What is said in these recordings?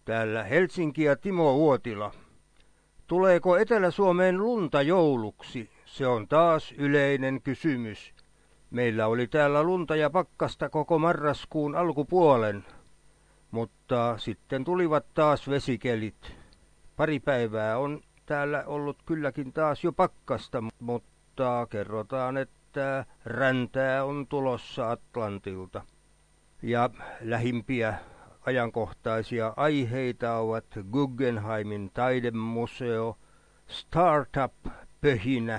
Täällä Helsinki ja Timo Uotila. Tuleeko Etelä-Suomeen lunta jouluksi? Se on taas yleinen kysymys. Meillä oli täällä lunta ja pakkasta koko marraskuun alkupuolen, mutta sitten tulivat taas vesikelit. Pari päivää on täällä ollut kylläkin taas jo pakkasta, mutta kerrotaan, että räntää on tulossa Atlantilta. Ja lähimpiä ajankohtaisia aiheita ovat Guggenheimin taidemuseo, startup-pöhinä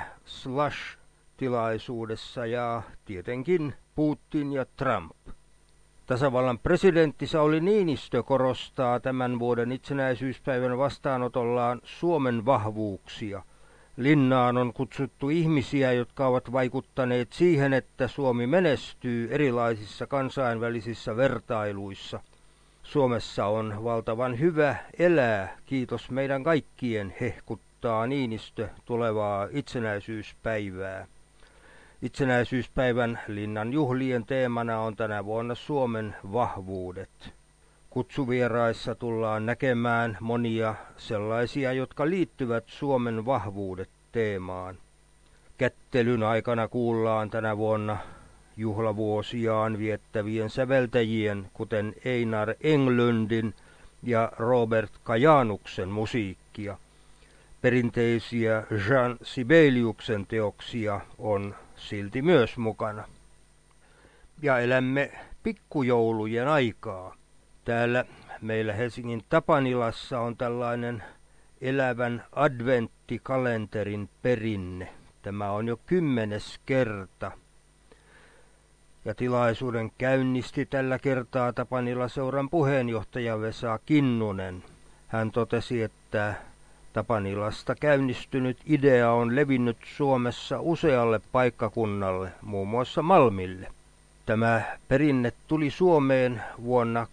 Slush-tilaisuudessa ja tietenkin Putin ja Trump. Tasavallan presidentti Sauli Niinistö korostaa tämän vuoden itsenäisyyspäivän vastaanotollaan Suomen vahvuuksia. Linnaan on kutsuttu ihmisiä, jotka ovat vaikuttaneet siihen, että Suomi menestyy erilaisissa kansainvälisissä vertailuissa. Suomessa on valtavan hyvä elää, kiitos meidän kaikkien, hehkuttaa Niinistö tulevaa itsenäisyyspäivää. Itsenäisyyspäivän Linnan juhlien teemana on tänä vuonna Suomen vahvuudet. Kutsuvieraissa tullaan näkemään monia sellaisia, jotka liittyvät Suomen vahvuudet teemaan. Kättelyn aikana kuullaan tänä vuonna juhlavuosiaan viettävien säveltäjien, kuten Einar Englundin ja Robert Kajanuksen musiikkia. Perinteisiä Jean Sibeliuksen teoksia on silti myös mukana. Ja elämme pikkujoulujen aikaa. Täällä meillä Helsingin Tapanilassa on tällainen elävän adventtikalenterin perinne. Tämä on jo 10. kerta. Ja tilaisuuden käynnisti tällä kertaa Tapanila-seuran puheenjohtaja Vesa Kinnunen. Hän totesi, että Tapanilasta käynnistynyt idea on levinnyt Suomessa usealle paikkakunnalle, muun muassa Malmille. Tämä perinne tuli Suomeen vuonna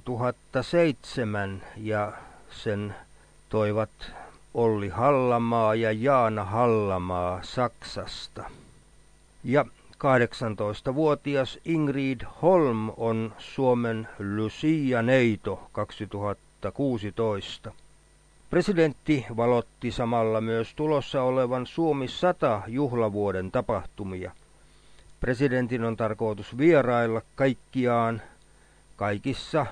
2007 ja sen toivat Olli Hallamaa ja Jaana Hallamaa Saksasta. Ja 18-vuotias Ingrid Holm on Suomen Lucia-neito 2016. Presidentti valotti samalla myös tulossa olevan Suomi 100 juhlavuoden tapahtumia. Presidentin on tarkoitus vierailla kaikissa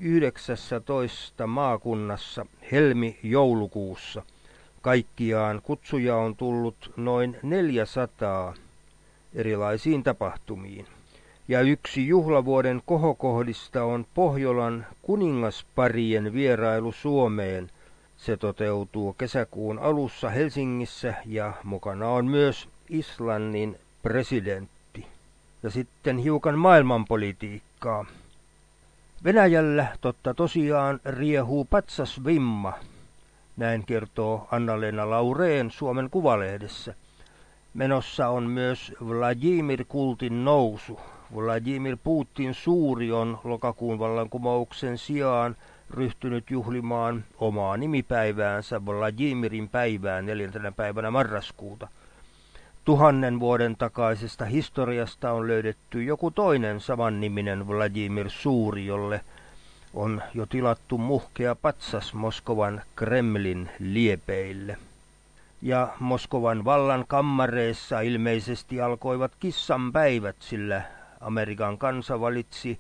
19 maakunnassa helmi-joulukuussa. Kaikkiaan kutsuja on tullut noin 400 erilaisiin tapahtumiin. Ja yksi juhlavuoden kohokohdista on Pohjolan kuningasparien vierailu Suomeen. Se toteutuu kesäkuun alussa Helsingissä ja mukana on myös Islannin presidentti. Ja sitten hiukan maailmanpolitiikkaa. Venäjällä totta tosiaan riehuu patsasvimma. Näin kertoo Anna-Leena Laureen Suomen Kuvalehdessä. Menossa on myös Vladimir-kultin nousu. Vladimir Putin suuri on lokakuun vallankumouksen sijaan ryhtynyt juhlimaan omaa nimipäiväänsä Vladimirin päivää 4. päivänä marraskuuta. 1000 vuoden takaisesta historiasta on löydetty joku toinen samanniminen Vladimir Suuri, jolle on jo tilattu muhkea patsas Moskovan Kremlin liepeille. Ja Moskovan vallan kammareissa ilmeisesti alkoivat kissanpäivät, sillä Amerikan kansa valitsi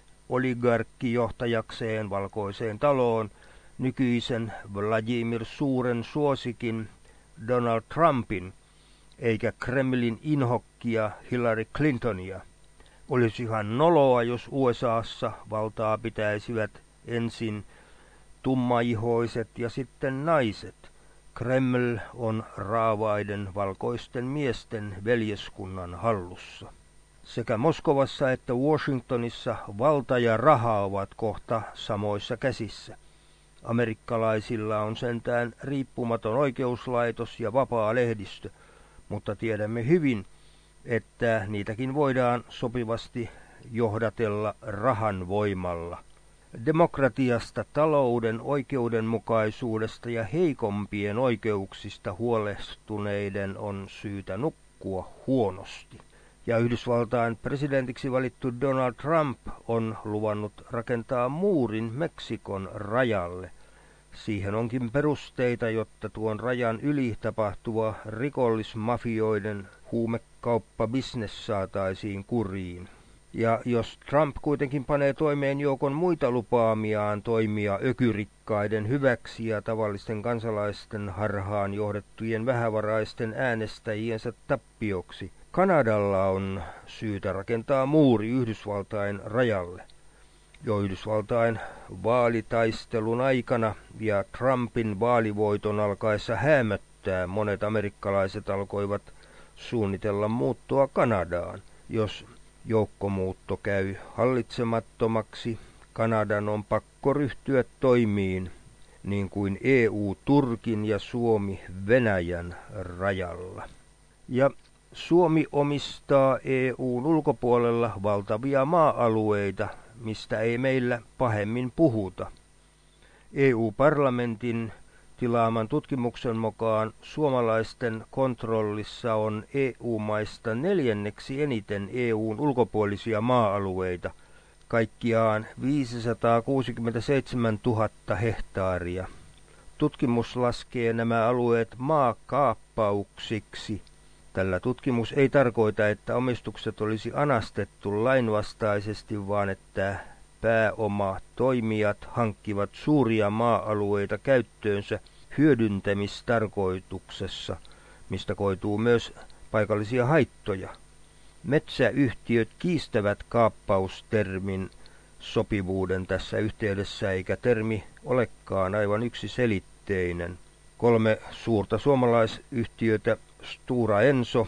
oligarkkijohtajakseen Valkoiseen taloon nykyisen Vladimir Suuren suosikin Donald Trumpin, eikä Kremlin inhokkia Hillary Clintonia. Olisihan noloa, jos USAssa valtaa pitäisivät ensin tummaihoiset ja sitten naiset. Kreml on raavaiden valkoisten miesten veljeskunnan hallussa. Sekä Moskovassa että Washingtonissa valta ja raha ovat kohta samoissa käsissä. Amerikkalaisilla on sentään riippumaton oikeuslaitos ja vapaa lehdistö, mutta tiedämme hyvin, että niitäkin voidaan sopivasti johdatella rahan voimalla. Demokratiasta, talouden oikeudenmukaisuudesta ja heikompien oikeuksista huolestuneiden on syytä nukkua huonosti. Ja Yhdysvaltain presidentiksi valittu Donald Trump on luvannut rakentaa muurin Meksikon rajalle. Siihen onkin perusteita, jotta tuon rajan yli tapahtuva rikollismafioiden huumekauppabisnes saataisiin kuriin. Ja jos Trump kuitenkin panee toimeen joukon muita lupaamiaan toimia ökyrikkaiden hyväksi ja tavallisten kansalaisten harhaan johdettujen vähävaraisten äänestäjiensä tappioksi, Kanadalla on syytä rakentaa muuri Yhdysvaltain rajalle. Jo Yhdysvaltain vaalitaistelun aikana ja Trumpin vaalivoiton alkaessa häämöttää monet amerikkalaiset alkoivat suunnitella muuttoa Kanadaan. Jos joukkomuutto käy hallitsemattomaksi, Kanadan on pakko ryhtyä toimiin, niin kuin EU Turkin ja Suomi Venäjän rajalla. Ja Suomi omistaa EUn ulkopuolella valtavia maa-alueita, mistä ei meillä pahemmin puhuta. EU-parlamentin tilaaman tutkimuksen mukaan suomalaisten kontrollissa on EU-maista 4. eniten EUn ulkopuolisia maa-alueita, kaikkiaan 567 000 hehtaaria. Tutkimus laskee nämä alueet maakaappauksiksi. Tällä tutkimus ei tarkoita, että omistukset olisi anastettu lainvastaisesti, vaan että pääomatoimijat hankkivat suuria maa-alueita käyttöönsä hyödyntämistarkoituksessa, mistä koituu myös paikallisia haittoja. Metsäyhtiöt kiistävät kaappaustermin sopivuuden tässä yhteydessä, eikä termi olekaan aivan yksiselitteinen. 3 suurta suomalaisyhtiötä, Stora Enso,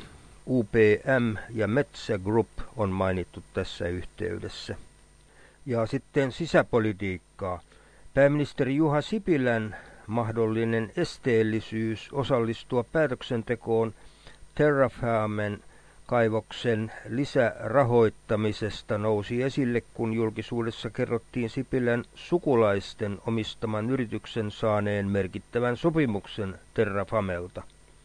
UPM ja Metsä Group, on mainittu tässä yhteydessä. Ja sitten sisäpolitiikkaa. Pääministeri Juha Sipilän mahdollinen esteellisyys osallistua päätöksentekoon Terrafamen kaivoksen lisärahoittamisesta nousi esille, kun julkisuudessa kerrottiin Sipilän sukulaisten omistaman yrityksen saaneen merkittävän sopimuksen Terrafamelta.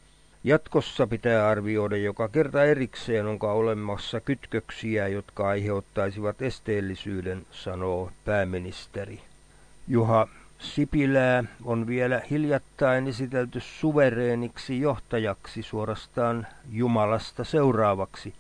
Jatkossa pitää arvioida joka kerta erikseen, onko olemassa kytköksiä, jotka aiheuttaisivat esteellisyyden, sanoo pääministeri. Juha Sipilää on vielä hiljattain esitelty suvereeniksi johtajaksi, suorastaan Jumalasta seuraavaksi,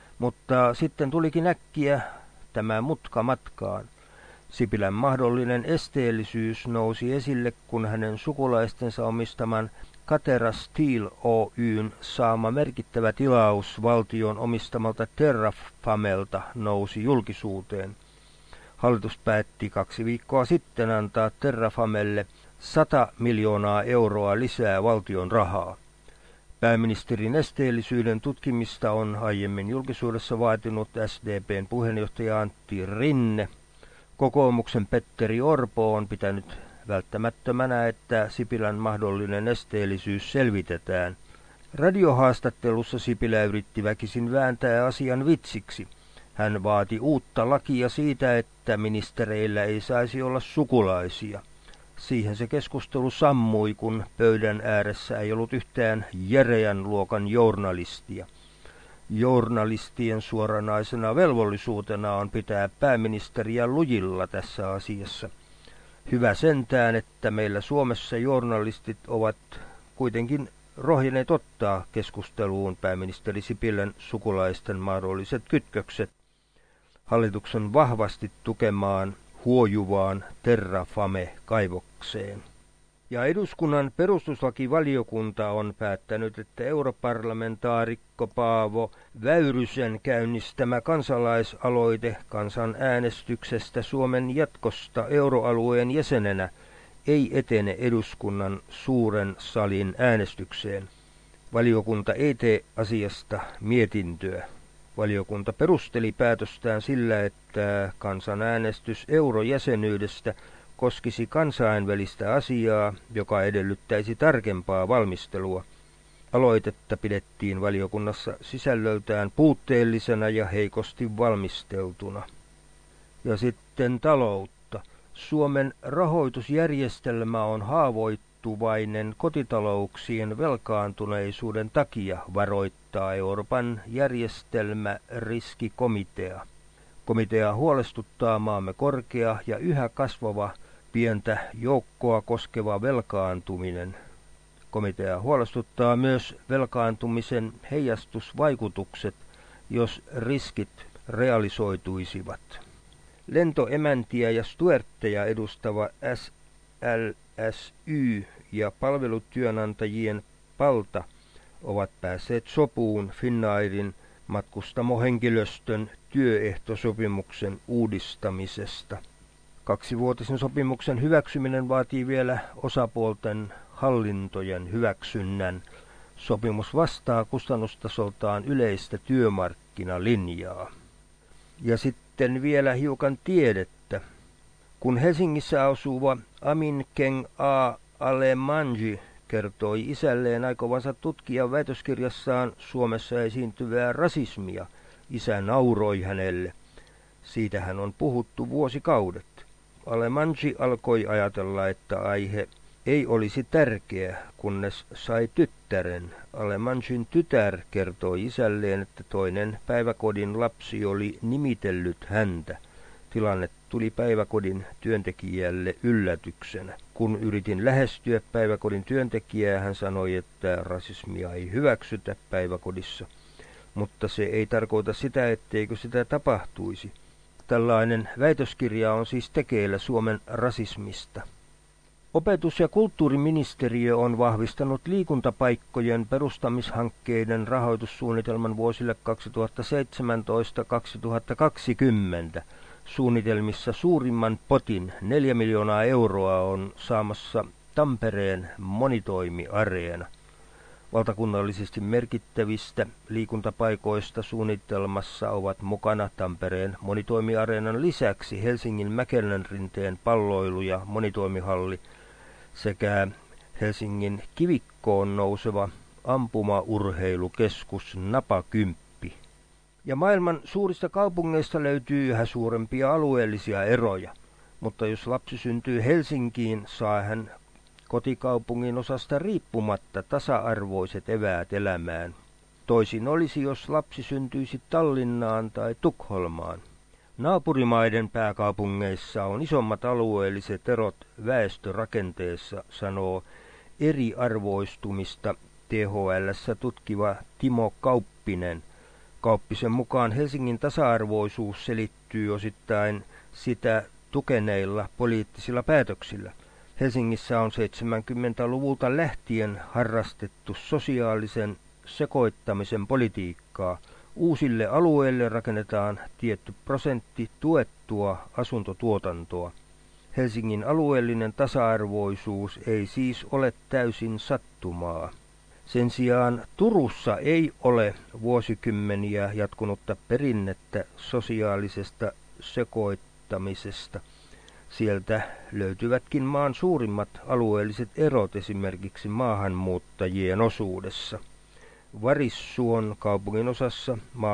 mutta sitten tulikin äkkiä tämä mutka matkaan. Sipilän mahdollinen esteellisyys nousi esille, kun hänen sukulaistensa omistaman Catera Steel Oyn saama merkittävä tilaus valtion omistamalta Terrafamelta nousi julkisuuteen. Hallitus päätti 2 viikkoa sitten antaa Terrafamelle 100 miljoonaa euroa lisää valtion rahaa. Pääministerin esteellisyyden tutkimista on aiemmin julkisuudessa vaatinut SDPn puheenjohtaja Antti Rinne. Kokoomuksen Petteri Orpo on pitänyt välttämättömänä, että Sipilän mahdollinen esteellisyys selvitetään. Radiohaastattelussa Sipilä yritti väkisin vääntää asian vitsiksi. Hän vaati uutta lakia siitä, että ministereillä ei saisi olla sukulaisia. Siihen se keskustelu sammui, kun pöydän ääressä ei ollut yhtään järeän luokan journalistia. Journalistien suoranaisena velvollisuutena on pitää pääministeriä lujilla tässä asiassa. Hyvä sentään, että meillä Suomessa journalistit ovat kuitenkin rohjeneet ottaa keskusteluun pääministeri Sipilän sukulaisten mahdolliset kytkökset hallituksen vahvasti tukemaan huojuvaan Terrafame-kaivokseen. Ja eduskunnan perustuslakivaliokunta on päättänyt, että europarlamentaarikko Paavo Väyrysen käynnistämä kansalaisaloite kansanäänestyksestä Suomen jatkosta euroalueen jäsenenä ei etene eduskunnan suuren salin äänestykseen. Valiokunta ei tee asiasta mietintöä. Valiokunta perusteli päätöstään sillä, että kansanäänestys eurojäsenyydestä koskisi kansainvälistä asiaa, joka edellyttäisi tarkempaa valmistelua. Aloitetta pidettiin valiokunnassa sisällöltään puutteellisena ja heikosti valmisteltuna. Ja sitten taloutta. Suomen rahoitusjärjestelmä on haavoittuvainen kotitalouksien velkaantuneisuuden takia, varoittaa Euroopan järjestelmäriskikomitea. Komitea huolestuttaa maamme korkea ja yhä kasvava pientä joukkoa koskeva velkaantuminen. Komitea huolestuttaa myös velkaantumisen heijastusvaikutukset, jos riskit realisoituisivat. Lentoemäntiä ja stuertteja edustava SLSY ja palvelutyönantajien PALTA ovat päässeet sopuun Finnairin matkustamohenkilöstön työehtosopimuksen uudistamisesta. 2-vuotisen sopimuksen hyväksyminen vaatii vielä osapuolten hallintojen hyväksynnän. Sopimus vastaa kustannustasoltaan yleistä työmarkkinalinjaa. Ja sitten vielä hiukan tiedettä. Kun Helsingissä asuva Amin Keng A. Alemanji kertoi isälleen aikovansa tutkia väitöskirjassaan Suomessa esiintyvää rasismia, isä nauroi hänelle. Siitä hän on puhuttu vuosikaudet. Alemanji alkoi ajatella, että aihe ei olisi tärkeä, kunnes sai tyttären. Alemanjin tytär kertoi isälleen, että toinen päiväkodin lapsi oli nimitellyt häntä. Tilanne tuli päiväkodin työntekijälle yllätyksenä. Kun yritin lähestyä päiväkodin työntekijää, hän sanoi, että rasismia ei hyväksytä päiväkodissa. Mutta se ei tarkoita sitä, etteikö sitä tapahtuisi. Tällainen väitöskirja on siis tekeillä Suomen rasismista. Opetus- ja kulttuuriministeriö on vahvistanut liikuntapaikkojen perustamishankkeiden rahoitussuunnitelman vuosille 2017-2020. Suunnitelmissa suurimman potin 4 miljoonaa euroa on saamassa Tampereen monitoimiareena. Valtakunnallisesti merkittävistä liikuntapaikoista suunnitelmassa ovat mukana Tampereen monitoimiareenan lisäksi Helsingin Mäkelänrinteen palloilu- ja monitoimihalli sekä Helsingin Kivikkoon nouseva ampumaurheilukeskus Napakymppi. Ja maailman suurista kaupungeista löytyy yhä suurempia alueellisia eroja, mutta jos lapsi syntyy Helsinkiin, saa hän kotikaupungin osasta riippumatta tasa-arvoiset eväät elämään. Toisin olisi, jos lapsi syntyisi Tallinnaan tai Tukholmaan. Naapurimaiden pääkaupungeissa on isommat alueelliset erot väestörakenteessa, sanoo eriarvoistumista THL:ssä tutkiva Timo Kauppinen. Kauppisen mukaan Helsingin tasa-arvoisuus selittyy osittain sitä tukeneilla poliittisilla päätöksillä. Helsingissä on 70-luvulta lähtien harrastettu sosiaalisen sekoittamisen politiikkaa. Uusille alueille rakennetaan tietty prosentti tuettua asuntotuotantoa. Helsingin alueellinen tasa-arvoisuus ei siis ole täysin sattumaa. Sen sijaan Turussa ei ole vuosikymmeniä jatkunutta perinnettä sosiaalisesta sekoittamisesta. Sieltä löytyvätkin maan suurimmat alueelliset erot esimerkiksi maahanmuuttajien osuudessa. Varissuon kaupungin osassa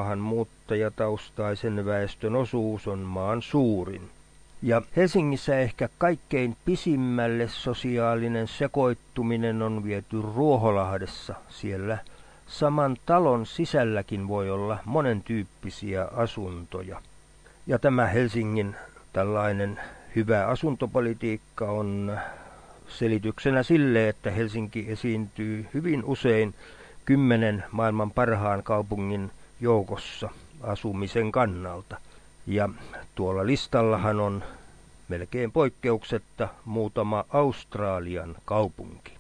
maahanmuuttajataustaisen väestön osuus on maan suurin. Ja Helsingissä ehkä kaikkein pisimmälle sosiaalinen sekoittuminen on viety Ruoholahdessa. Siellä saman talon sisälläkin voi olla monentyyppisiä asuntoja. Ja tämä Helsingin tällainen hyvä asuntopolitiikka on selityksenä sille, että Helsinki esiintyy hyvin usein 10 maailman parhaan kaupungin joukossa asumisen kannalta. Ja tuolla listallahan on melkein poikkeuksetta muutama Australian kaupunki.